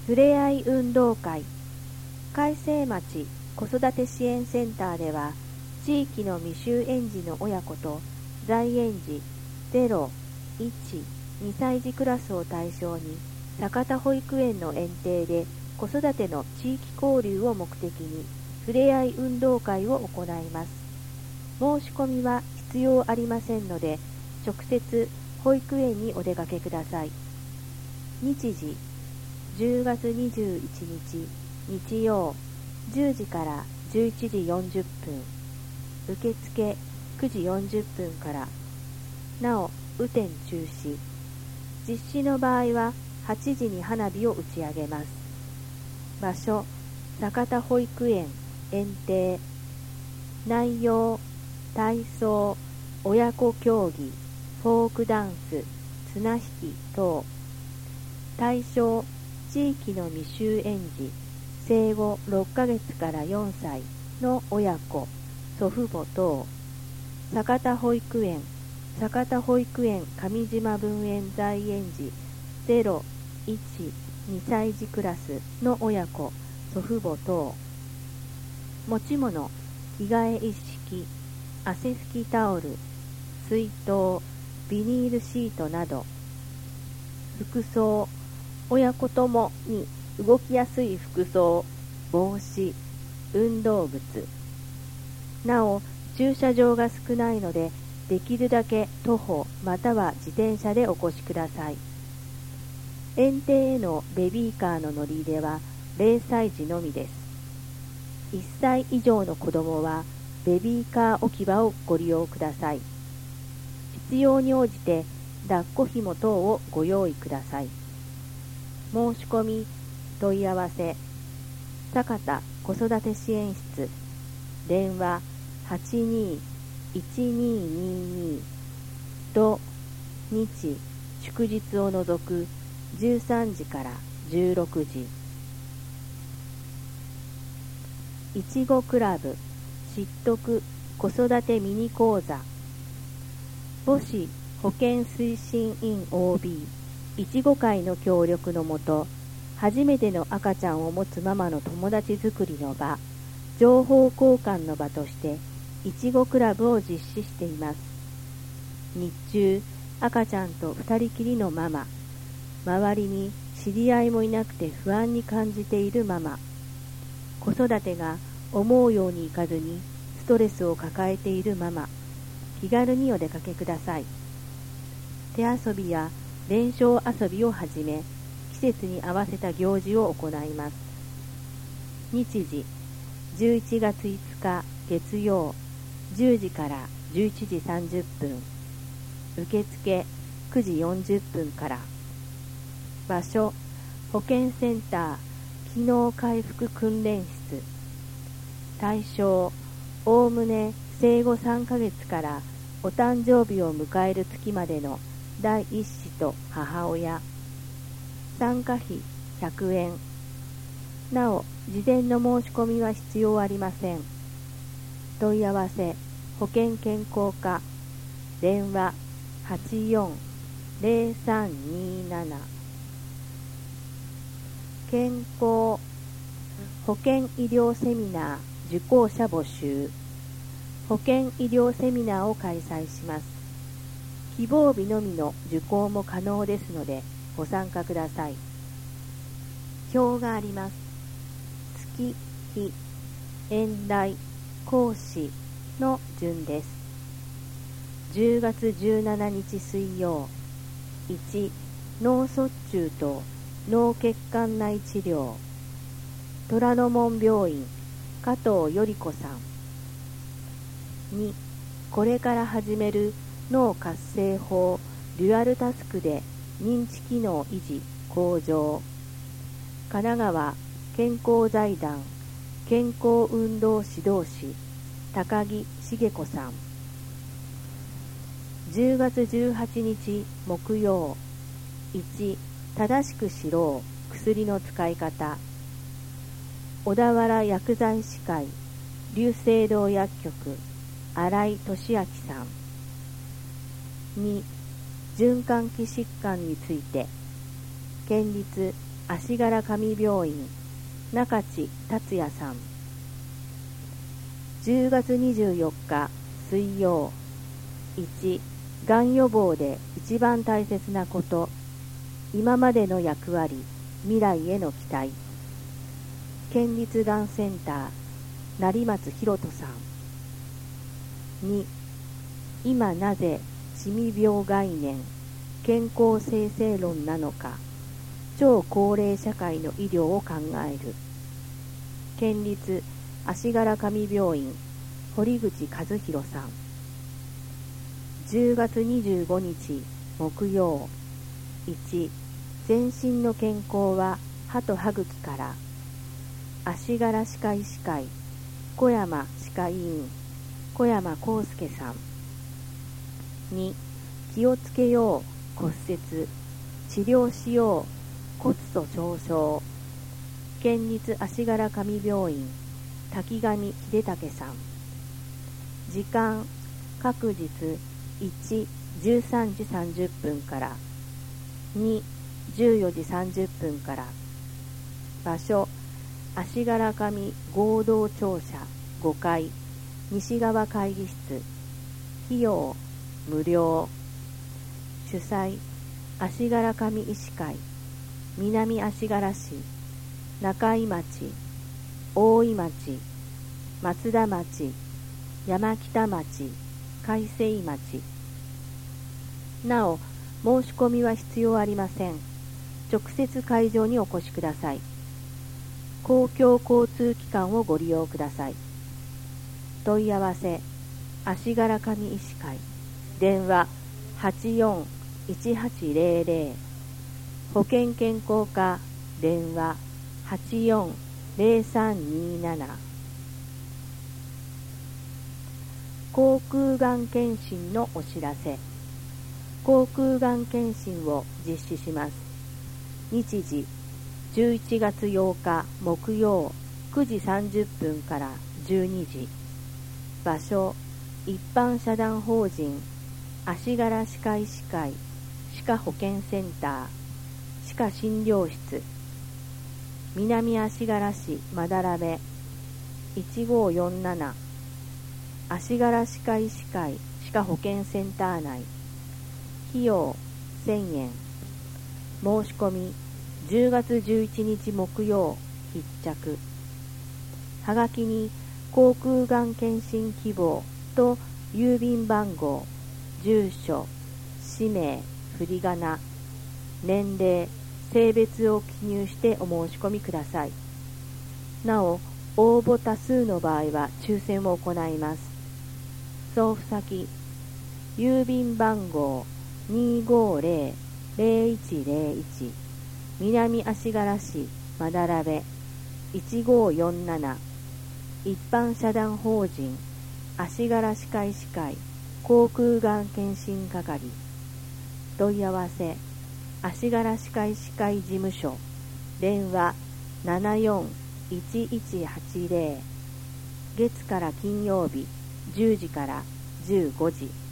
ふれあい運動会。海西町子育て支援センターでは、地域の未就園児の親子と在園児0、1、2歳児クラスを対象に、酒田保育園の園庭で子育ての地域交流を目的にふれあい運動会を行います。申し込みは必要ありませんので、直接保育園にお出かけください。日時10月21日日曜10時から11時40分、受付9時40分から。なお、雨天中止。実施の場合は8時に花火を打ち上げます。場所、酒田保育園園庭。内容、体操、親子競技、フォークダンス、綱引き等。対象、地域の未就園児、生後6ヶ月から4歳の親子、祖父母等。酒田保育園上島分園在園児0、1、2歳児クラスの親子、祖父母等。持ち物、着替え一式、汗拭きタオル、水筒、ビニールシートなど。服装、親子ともに動きやすい服装、帽子、運動靴。なお、駐車場が少ないので、できるだけ徒歩または自転車でお越しください。園庭へのベビーカーの乗り入れは0歳児のみです。1歳以上の子どもはベビーカー置き場をご利用ください。必要に応じて抱っこ紐等をご用意ください。申し込み、問い合わせ、酒田子育て支援室、電話82-1222、土、日、祝日を除く13時から16時。いちごクラブ知得子育てミニ講座。母子保健推進員 OB いちご会の協力のもと、初めての赤ちゃんを持つママの友達づくりの場、情報交換の場としていちごクラブを実施しています。日中、赤ちゃんと二人きりのママ、周りに知り合いもいなくて不安に感じているママ、子育てが思うようにいかずにストレスを抱えているママ、気軽にお出かけください。手遊びや伝承遊びをはじめ、季節に合わせた行事を行います。日時、11月5日月曜、10時から11時30分、受付9時40分から。場所、保健センター機能回復訓練室。対象、おおむね生後3ヶ月からお誕生日を迎える月までの第一子と母親。参加費100円。なお、事前の申し込みは必要ありません。問い合わせ、保健健康課、電話84-0327。健康、保健医療セミナー受講者募集。保健医療セミナーを開催します。希望日のみの受講も可能ですので、ご参加ください。表があります。月、日、演題、講師の順です。10月17日水曜。1、脳卒中と脳血管内治療。虎ノ門病院、加藤より子さん。2、これから始める脳活性法デュアルタスクで認知機能維持向上。神奈川健康財団健康運動指導士高木茂子さん。10月18日木曜。1、正しく知ろう薬の使い方。小田原薬剤師会龍星堂薬局新井俊明さん。2、循環器疾患について県立足柄上病院中地達也さん。10月24日水曜。1、がん予防で一番大切なこと、今までの役割、未来への期待。県立がんセンター成松博人さん。2、今なぜシミ病概念、健康生成論なのか、超高齢社会の医療を考える。県立足柄上病院堀口和弘さん。10月25日木曜。1、全身の健康は歯と歯茎から。足柄歯科医師会小山歯科医院小山康介さん。2、気をつけよう骨折、治療しよう骨粗鬆症。県立足柄上病院滝上秀武さん。時間各日1、13時30分から2、14時30分から。場所足柄上合同庁舎5階西側会議室。費用無料。主催足柄上医師会南足柄市中井町大井町松田町山北町海西町。なお申し込みは必要ありません。直接会場にお越しください。公共交通機関をご利用ください。問い合わせ足柄上医師会電話84-1800。保険健康課電話84-0327。口腔がん検診のお知らせ。口腔がん検診を実施します。日時11月8日木曜9時30分から12時。場所一般社団法人足柄歯科医師会歯科保健センター歯科診療室南足柄市まだらべ1547。足柄歯科医師会歯科保健センター内。費用1000円。申し込み10月11日木曜必着。はがきに口腔がん検診希望と郵便番号、住所、氏名、振り仮名、年齢、性別を記入してお申し込みください。なお、応募多数の場合は抽選を行います。送付先、郵便番号250-0101南足柄市まだらべ1547。一般社団法人足柄歯科医師会口腔がん検診係。問い合わせ足柄歯科医師会事務所電話74-1180。月から金曜日10時から15時。